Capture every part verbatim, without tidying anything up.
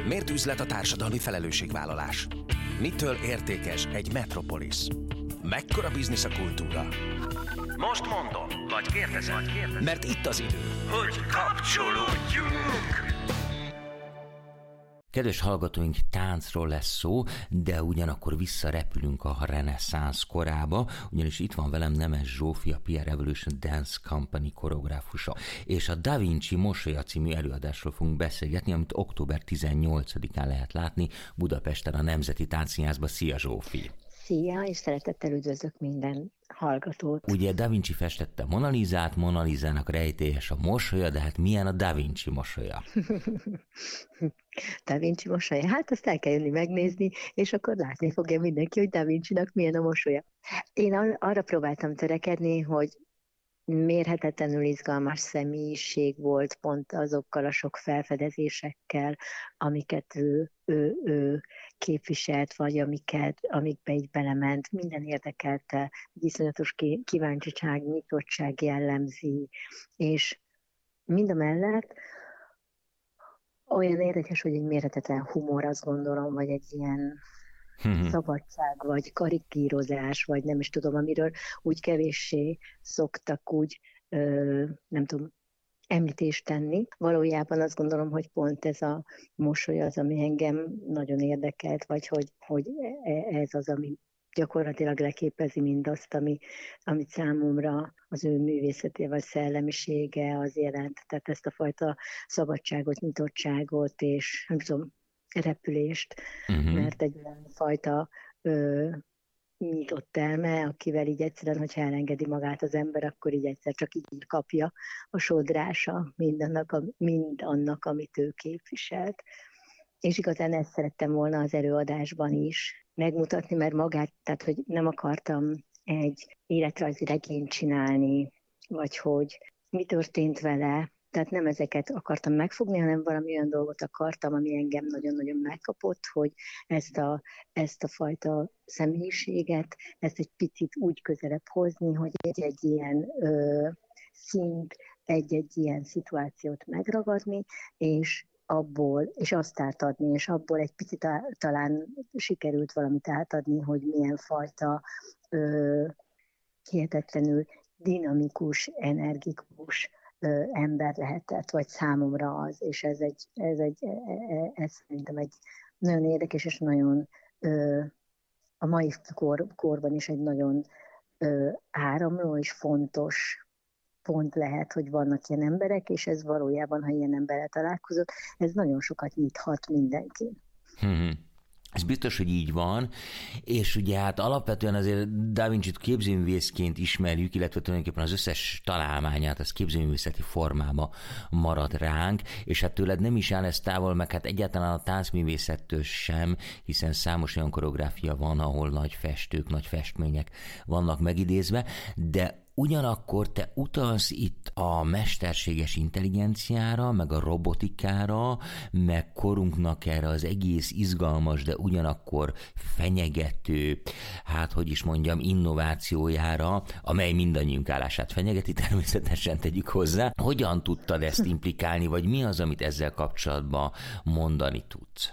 Miért üzlet a társadalmi felelősségvállalás? Mitől értékes egy metropolis? Mekkora biznisz a kultúra? Most mondom, vagy kérdezem, vagy kérdezem. Mert itt az idő, hogy kapcsolódjunk! Kedves hallgatóink, táncról lesz szó, de ugyanakkor visszarepülünk a reneszánsz korába, ugyanis itt van velem Nemes Zsófi, a pé er Evolution Dance Company koreográfusa, és a Da Vinci Mosolya című előadásról fogunk beszélgetni, amit október tizennyolcadikán lehet látni Budapesten a Nemzeti Táncszínházban. Szia, Zsófi! Szia, és szeretettel üdvözlök minden hallgatót. Ugye Da Vinci festette Mona Lisát, Mona Lisának rejtélyes a mosolya, de hát milyen a Da Vinci mosolya? Da Vinci mosolya? Hát azt el kell jönni megnézni, és akkor látni fogja mindenki, hogy Da Vincinak milyen a mosolya. Én arra próbáltam törekedni, hogy mérhetetlenül izgalmas személyiség volt pont azokkal a sok felfedezésekkel, amiket ő, ő, ő képviselt, vagy amiket, amikbe így belement. Minden érdekelte, iszonyatos kíváncsiság, nyitottság jellemzi, és mindamellett olyan érdekes, hogy egy mérhetetlen humor, azt gondolom, vagy egy ilyen szabadság, vagy karikírozás, vagy nem is tudom, amiről úgy kevéssé szoktak úgy, ö, nem tudom, említést tenni. Valójában azt gondolom, hogy pont ez a mosoly az, ami engem nagyon érdekelt, vagy hogy, hogy ez az, ami gyakorlatilag leképezi mindazt, ami, amit számomra az ő művészete vagy szellemisége az jelent. Tehát ezt a fajta szabadságot, nyitottságot, és nem tudom, repülést, uh-huh. mert egy olyan fajta ö, nyitott elme, akivel így egyszerűen, hogyha elengedi magát az ember, akkor így egyszer csak így kapja a sodrása mindannak, mindannak, amit ő képviselt. És igazán ezt szerettem volna az előadásban is megmutatni, mert magát, tehát hogy nem akartam egy életrajzi regényt csinálni, vagy hogy mi történt vele, tehát nem ezeket akartam megfogni, hanem valami olyan dolgot akartam, ami engem nagyon-nagyon megkapott, hogy ezt a, ezt a fajta személyiséget, ezt egy picit úgy közelebb hozni, hogy egy-egy ilyen ö, szint, egy-egy ilyen szituációt megragadni, és abból, és azt átadni, és abból egy picit á, talán sikerült valamit átadni, hogy milyen fajta ö, hihetetlenül dinamikus, energikus ember lehetett, vagy számomra az, és ez egy, ez egy, ez szerintem egy nagyon érdekes, és nagyon a mai kor, korban is egy nagyon áramló és fontos pont lehet, hogy vannak ilyen emberek, és ez valójában, ha ilyen emberrel találkozott, ez nagyon sokat nyithat mindenki. Hmm. Ez biztos, hogy így van, és ugye hát alapvetően azért Da Vincit képzőművészként ismerjük, illetve tulajdonképpen az összes találmányát az képzőművészeti formába marad ránk, és hát tőled nem is áll ez távol, meg hát egyáltalán a táncművészettől sem, hiszen számos olyan koreográfia van, ahol nagy festők, nagy festmények vannak megidézve, de ugyanakkor te utalsz itt a mesterséges intelligenciára, meg a robotikára, meg korunknak erre az egész izgalmas, de ugyanakkor fenyegető, hát hogy is mondjam, innovációjára, amely mindannyiunk állását fenyegeti, természetesen tegyük hozzá. Hogyan tudtad ezt implikálni, vagy mi az, amit ezzel kapcsolatban mondani tudsz?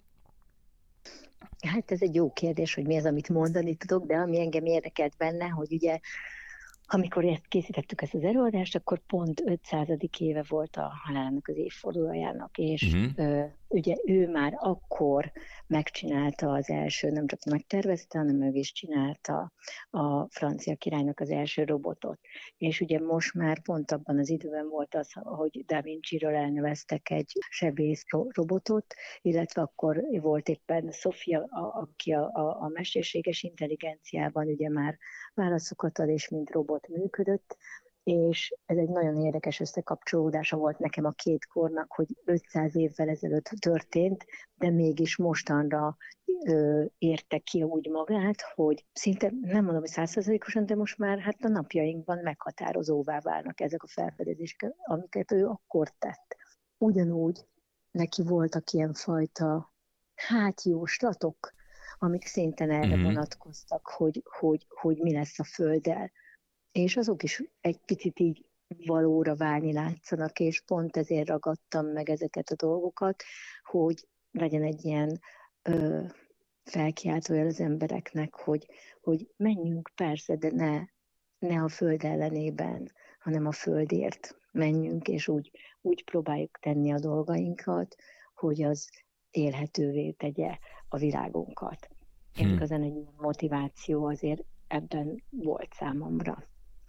Hát ez egy jó kérdés, hogy mi az, amit mondani tudok, de ami engem érdekelt benne, hogy ugye amikor ezt készítettük ezt az előadást, akkor pont ötszázadik éve volt a halálának az évfordulójának, és uh-huh. ö, ugye ő már akkor megcsinálta az első, nem csak megtervezte, hanem meg is csinálta a francia királynak az első robotot. És ugye most már pont abban az időben volt az, hogy Da Vinciről elneveztek egy sebész robotot, illetve akkor volt éppen Sofia, aki a, a, a mesterséges intelligenciában ugye már válaszokat ad, és mint robot működött, és ez egy nagyon érdekes összekapcsolódása volt nekem a két kornak, hogy ötszáz évvel ezelőtt történt, de mégis mostanra ö, érte ki úgy magát, hogy szinte nem mondom, hogy száz százalékosan, de most már hát a napjainkban meghatározóvá válnak ezek a felfedezések, amiket ő akkor tett. Ugyanúgy neki voltak ilyenfajta hát jóslatok, amik szinten erre mm-hmm. vonatkoztak, hogy, hogy, hogy mi lesz a Földdel. És azok is egy picit így valóra válni látszanak, és pont ezért ragadtam meg ezeket a dolgokat, hogy legyen egy ilyen ö, felkiáltójel az embereknek, hogy, hogy menjünk persze, de ne, ne a föld ellenében, hanem a földért menjünk, és úgy, úgy próbáljuk tenni a dolgainkat, hogy az élhetővé tegye a világunkat. És hmm. igazán egy motiváció azért ebben volt számomra.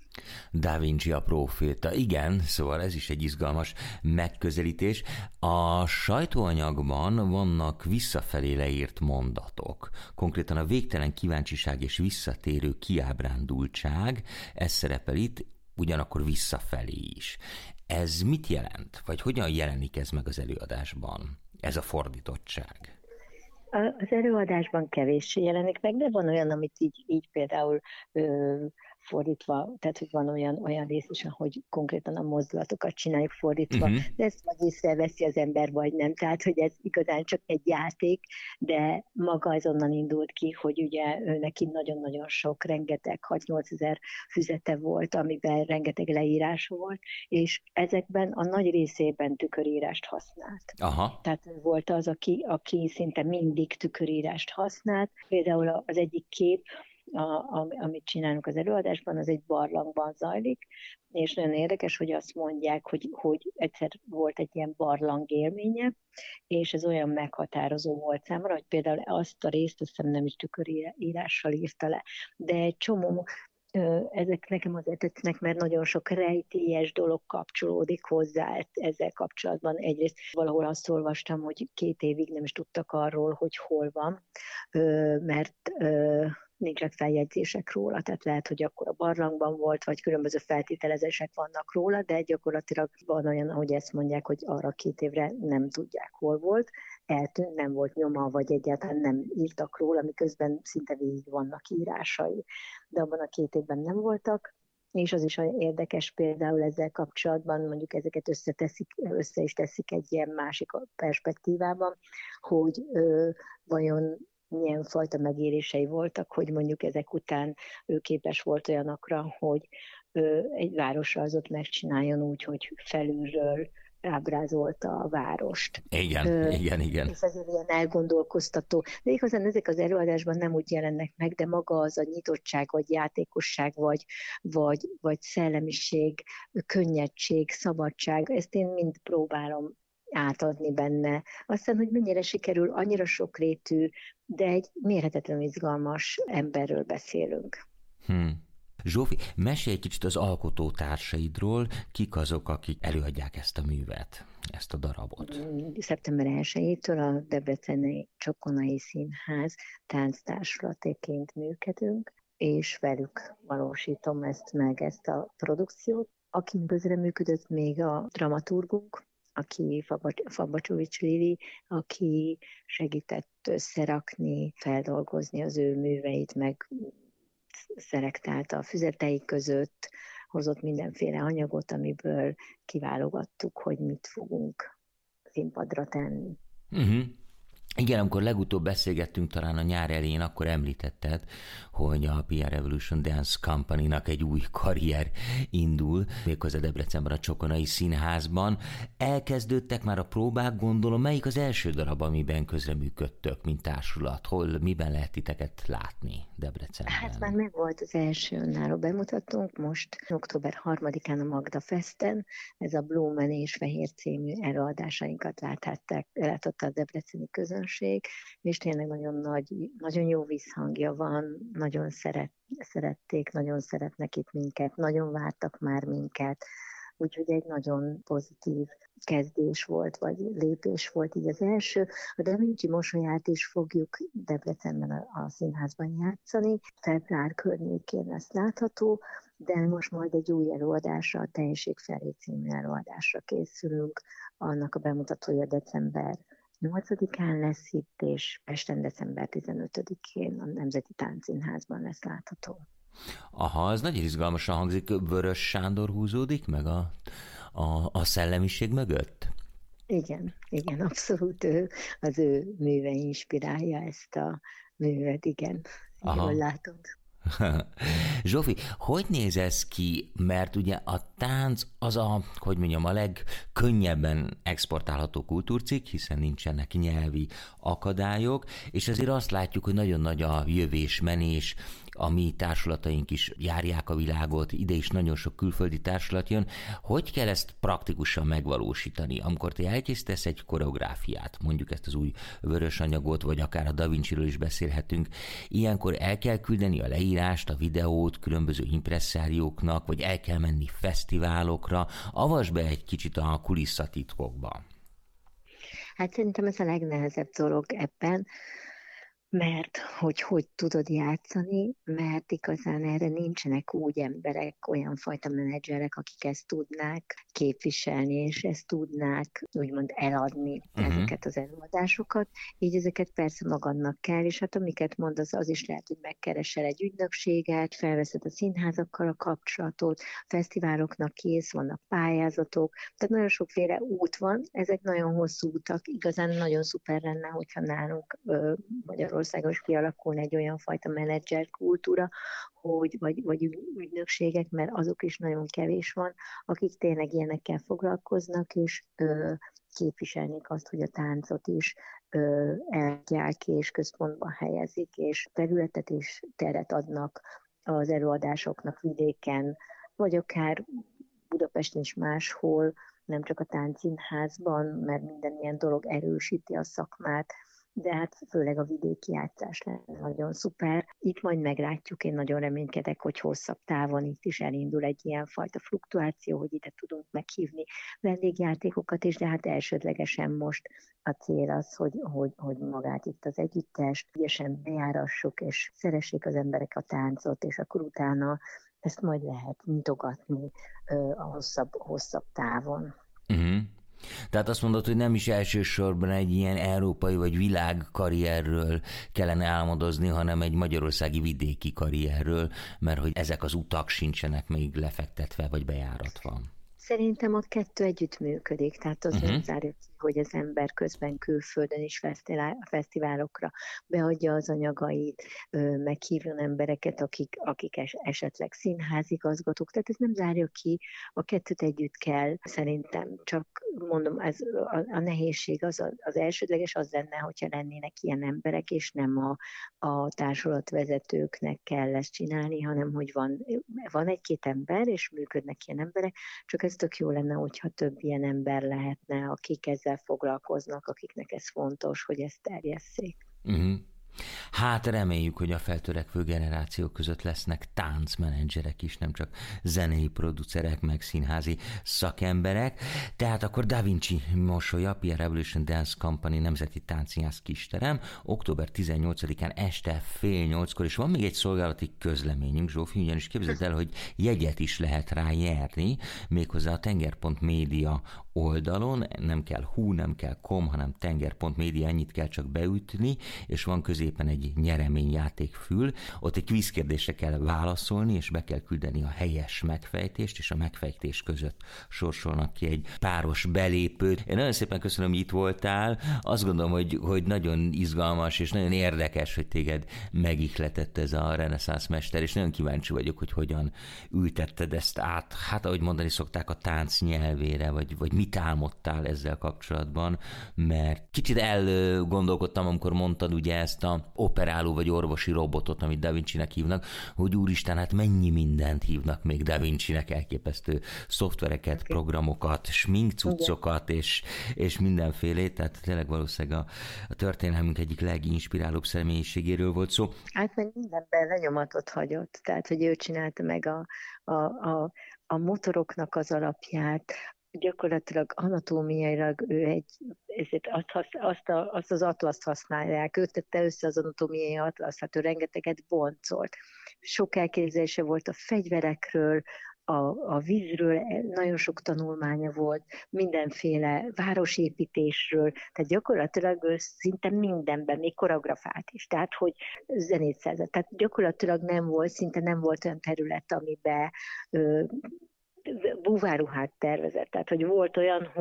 Da Vinci a próféta. Igen, szóval ez is egy izgalmas megközelítés. A sajtóanyagban vannak visszafelé leírt mondatok. Konkrétan a végtelen kíváncsiság és visszatérő kiábrándultság, ez szerepel itt, ugyanakkor visszafelé is. Ez mit jelent? Vagy hogyan jelenik ez meg az előadásban? Ez a fordítottság? Az előadásban kevéssé jelenik meg, de van olyan, amit így, így például ö, fordítva, tehát hogy van olyan, olyan rész is, hogy konkrétan a mozdulatokat csináljuk fordítva, uh-huh. de ezt vagy észreveszi az ember, vagy nem. Tehát, hogy ez igazán csak egy játék, de maga azonnan indult ki, hogy ugye ő neki nagyon-nagyon sok, rengeteg, hat-nyolc ezer füzete volt, amiben rengeteg leírás volt, és ezekben a nagy részében tükörírást használt. Aha. Tehát ő volt az, aki, aki szinte mindig tükörírást használt. Például az egyik kép, A, amit csinálunk az előadásban, az egy barlangban zajlik, és nagyon érdekes, hogy azt mondják, hogy, hogy egyszer volt egy ilyen barlang élménye, és ez olyan meghatározó volt számomra, hogy például azt a részt, azt hiszem nem is tükörírással írta le, de egy csomó, ezek nekem azért tetszenek, mert nagyon sok rejtélyes dolog kapcsolódik hozzá ezzel kapcsolatban. Egyrészt valahol azt olvastam, hogy két évig nem is tudtak arról, hogy hol van, mert nincsenek feljegyzések róla, tehát lehet, hogy akkor a barlangban volt, vagy különböző feltételezések vannak róla, de gyakorlatilag van olyan, ahogy ezt mondják, hogy arra két évre nem tudják, hol volt, eltűnt, nem volt nyoma, vagy egyáltalán nem írtak róla, miközben szinte végig vannak írásai, de abban a két évben nem voltak, és az is érdekes például ezzel kapcsolatban, mondjuk ezeket összeteszik, össze is teszik egy ilyen másik perspektívában, hogy ö, vajon milyen fajta megélései voltak, hogy mondjuk ezek után ő képes volt olyanokra, hogy ö, egy városrajzot megcsináljon úgy, hogy felülről ábrázolta a várost. Igen, ö, igen, igen. És ezért ilyen elgondolkoztató. De igazán ezek az előadásban nem úgy jelennek meg, de maga az a nyitottság, vagy játékosság, vagy, vagy, vagy szellemiség, könnyedség, szabadság, ezt én mind próbálom átadni benne. Aztán, hogy mennyire sikerül, annyira sokrétű, de egy mérhetetlenül izgalmas emberről beszélünk. Hmm. Zsófi, mesélj egy kicsit az alkotótársaidról, kik azok, akik előadják ezt a művet, ezt a darabot? szeptember elsejétől a Debreceni Csokonai Színház tánctársulatéként működünk, és velük valósítom ezt meg, ezt a produkciót. Aki közreműködött még a dramaturgunk, aki Fabacsovics Lili, aki segített összerakni, feldolgozni az ő műveit, meg szelektálta a füzetei között, hozott mindenféle anyagot, amiből kiválogattuk, hogy mit fogunk színpadra tenni. Uh-huh. Igen, amikor legutóbb beszélgettünk talán a nyár elején, akkor említetted, hogy a pé er Revolution Dance Company-nak egy új karrier indul, méghozzá Debrecenben a Csokonai Színházban. Elkezdődtek már a próbák, gondolom, melyik az első darab, amiben közreműködtök, mint társulat? Hol, miben lehet titeket látni Debrecenben? Hát már meg volt az első önálló bemutatónk, most október harmadikán a Magda Festen, ez a Blumen és Fehér című előadásainkat láthatták, láthatta a debreceni közönség, és tényleg nagyon nagy, nagyon jó visszhangja van, nagyon szeret, szerették, nagyon szeretnek itt minket, nagyon vártak már minket, úgyhogy egy nagyon pozitív kezdés volt, vagy lépés volt így az első. A Da Vinci mosolyát is fogjuk Debrecenben a, a színházban játszani, február környékén lesz látható, de most majd egy új előadásra, a Teljesség felé című előadásra készülünk, annak a bemutatója december nyolcadikán lesz itt, és Pesten december tizenötödikén a Nemzeti Táncszínházban lesz látható. Aha, ez nagyon izgalmasan hangzik. Vörös Sándor húzódik meg a, a, a szellemiség mögött? Igen, igen, abszolút ő, az ő műve inspirálja ezt a művet, igen. Aha. Jól látod. Zsófi, hogy néz ez ki? Mert ugye a tánc az a, hogy mondjam, a legkönnyebben exportálható kultúrcikk, hiszen nincsenek nyelvi akadályok, és azért azt látjuk, hogy nagyon nagy a jövés-menés, a mi társulataink is járják a világot, ide is nagyon sok külföldi társulat jön. Hogy kell ezt praktikusan megvalósítani? Amikor te elkészítesz egy koreográfiát, mondjuk ezt az új vörös anyagot, vagy akár a Da Vinciről is beszélhetünk, ilyenkor el kell küldeni a leírást, a videót különböző impresszárióknak, vagy el kell menni fesztiválokra. Avasd be egy kicsit a kulisszatitkokba. Hát szerintem ez a legnehezebb dolog ebben, mert hogy hogy tudod játszani, mert igazán erre nincsenek úgy emberek, olyan fajta menedzserek, akik ezt tudnák képviselni, és ezt tudnák úgymond eladni uh-huh. ezeket az előadásokat. Így ezeket persze magadnak kell, és hát amiket mondasz, az is lehet, hogy megkeresel egy ügynökséget, felveszed a színházakkal a kapcsolatot, fesztiváloknak kész, vannak pályázatok, tehát nagyon sokféle út van, ezek nagyon hosszú utak, igazán nagyon szuper lenne, hogyha nálunk ö, Magyarországon Országos kialakulna egy olyan fajta menedzser kultúra, hogy, vagy, vagy ügynökségek, mert azok is nagyon kevés van, akik tényleg ilyenekkel foglalkoznak, és ö, képviselnék azt, hogy a táncot is ö, eladják és központba helyezik, és területet és teret adnak az előadásoknak vidéken, vagy akár Budapesten is máshol, nem csak a táncszínházban, mert minden ilyen dolog erősíti a szakmát, de hát főleg a vidéki játszás lenne nagyon szuper. Itt majd meglátjuk, én nagyon reménykedek, hogy hosszabb távon itt is elindul egy ilyen fajta fluktuáció, hogy ide tudunk meghívni vendégjátékokat is, de hát elsődlegesen most a cél az, hogy, hogy, hogy magát itt az együttes ügyesen bejárassuk, és szeressék az emberek a táncot, és akkor utána ezt majd lehet nyitogatni a hosszabb, hosszabb távon. Uh-huh. Tehát azt mondod, hogy nem is elsősorban egy ilyen európai vagy világkarrierről kellene álmodozni, hanem egy magyarországi vidéki karrierről, mert hogy ezek az utak sincsenek még lefektetve vagy bejáratva. Szerintem a kettő együtt működik, tehát az uh-huh. nem zárja ki, hogy az ember közben külföldön is fesztiválokra beadja az anyagait, meghívjon embereket, akik, akik esetleg színházigazgatók, tehát ez nem zárja ki, a kettőt együtt kell, szerintem csak mondom, ez, a, a nehézség az, az elsődleges az lenne, hogyha lennének ilyen emberek, és nem a, a társulatvezetőknek kell ezt csinálni, hanem hogy van, van egy-két ember, és működnek ilyen emberek, csak ez tök jó lenne, hogyha több ilyen ember lehetne, akik ezzel foglalkoznak, akiknek ez fontos, hogy ezt terjesszék. Uh-huh. Hát reméljük, hogy a feltörekvő generációk között lesznek táncmenedzserek is, nem csak zenei producerek, meg színházi szakemberek. Tehát akkor Da Vinci mosolya, Pierre Revolution Dance Company nemzeti táncszínház kisterem, október tizennyolcadikán este fél nyolckor, és van még egy szolgálati közleményünk, Zsófi, ugyanis képzeld el, hogy jegyet is lehet rá nyerni, méghozzá a tenger pont média oldalon, nem kell hu, nem kell com, hanem tenger pont média, ennyit kell csak beütni, és van középen egy nyereményjátékfül, ott egy kvízkérdésre kell válaszolni, és be kell küldeni a helyes megfejtést, és a megfejtés között sorsolnak ki egy páros belépőt. Én nagyon szépen köszönöm, hogy itt voltál. Azt gondolom, hogy, hogy nagyon izgalmas, és nagyon érdekes, hogy téged megihletett ez a reneszánsz mester, és nagyon kíváncsi vagyok, hogy hogyan ültetted ezt át, hát ahogy mondani szokták, a tánc nyelvére, vagy, vagy mit álmodtál ezzel kapcsolatban, mert kicsit elgondolkodtam, amikor mondtad ugye ezt a operáló vagy orvosi robotot, amit Da Vincinek hívnak, hogy úristen, hát mennyi mindent hívnak még Da Vincinek, elképesztő szoftvereket, okay. programokat, sminkcuccokat, és, és mindenfélét, tehát tényleg valószínűleg a, a történelmünk egyik leginspirálóbb személyiségéről volt szó. Hát meg mindenben lenyomatot hagyott, tehát hogy ő csinálta meg a, a, a, a motoroknak az alapját, gyakorlatilag anatómiailag ő egy, ezért azt, azt, a, azt az atlaszt használják, ő tette össze az anatómiai atlaszt, hát ő rengeteget boncolt. Sok elképzelése volt a fegyverekről, a, a vízről, nagyon sok tanulmánya volt, mindenféle városépítésről, tehát gyakorlatilag ő szinte mindenben, még koreografált is, tehát hogy zenét szerzett. Tehát gyakorlatilag nem volt, szinte nem volt olyan terület, amiben ö, búváruhát tervezett, tehát hogy volt olyan, hogy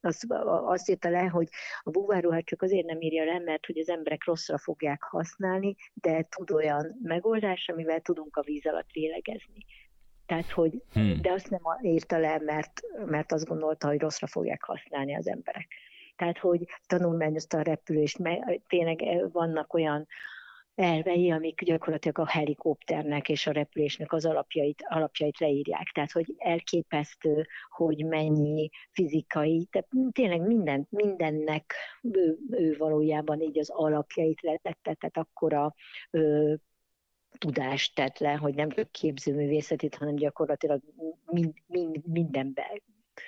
azt, azt írta le, hogy a búvárruhát csak azért nem írja le, mert hogy az emberek rosszra fogják használni, de tud olyan megoldás, amivel tudunk a víz alatt lélegezni. Tehát, hogy, hmm. de azt nem írta le, mert, mert azt gondolta, hogy rosszra fogják használni az emberek. Tehát, hogy tanulmányozta a repülést, mert tényleg vannak olyan elvei, amik gyakorlatilag a helikopternek és a repülésnek az alapjait, alapjait leírják. Tehát, hogy elképesztő, hogy mennyi fizikai, tehát tényleg minden, mindennek ő, ő valójában így az alapjait letette, tehát akkora ö, tudást tett le, hogy nem csak képzőművészetét, hanem gyakorlatilag mind, mind, mindenben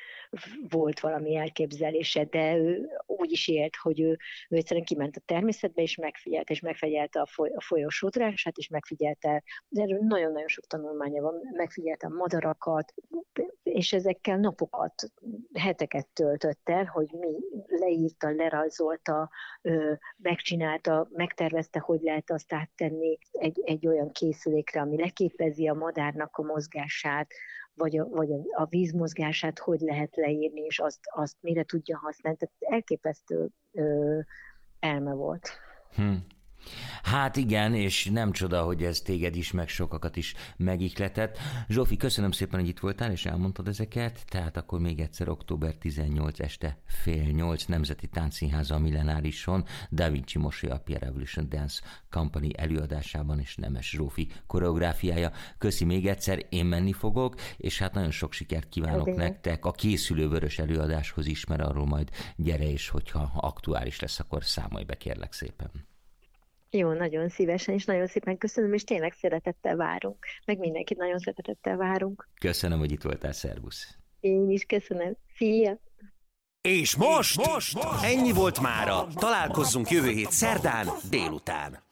volt valami elképzelése, de ő úgy is élt, hogy ő, ő egyszerűen kiment a természetbe, és megfigyelte, és megfigyelte a, foly, a folyó sodrását, és megfigyelte, de erről nagyon-nagyon sok tanulmánya van, megfigyelte a madarakat, és ezekkel napokat, heteket töltött el, hogy mi leírta, lerajzolta, megcsinálta, megtervezte, hogy lehet azt áttenni egy, egy olyan készülékre, ami leképezi a madárnak a mozgását, vagy a, vagy a vízmozgását hogy lehet leírni, és azt, azt mire tudja használni. Tehát elképesztő ö, elme volt. Hm. Hát igen, és nem csoda, hogy ez téged is, meg sokakat is megihletett. Zsófi, köszönöm szépen, hogy itt voltál, és elmondtad ezeket. Tehát akkor még egyszer október tizennyolc este fél nyolc Nemzeti Táncszínháza a Millenárison, Da Vinci Mosolya a Pierre Revolution Dance Company előadásában, és Nemes Zsófi koreográfiája. Köszi még egyszer, én menni fogok, és hát nagyon sok sikert kívánok okay. nektek a készülő vörös előadáshoz is, mert arról majd gyere, és hogyha aktuális lesz, akkor számolj be, kérlek szépen. Jó, nagyon szívesen, és nagyon szépen köszönöm, és tényleg szeretettel várunk. Meg mindenkit nagyon szeretettel várunk. Köszönöm, hogy itt voltál, szervusz. Én is köszönöm. Szia! És most, most, most ennyi volt mára. Találkozzunk jövő hét szerdán délután.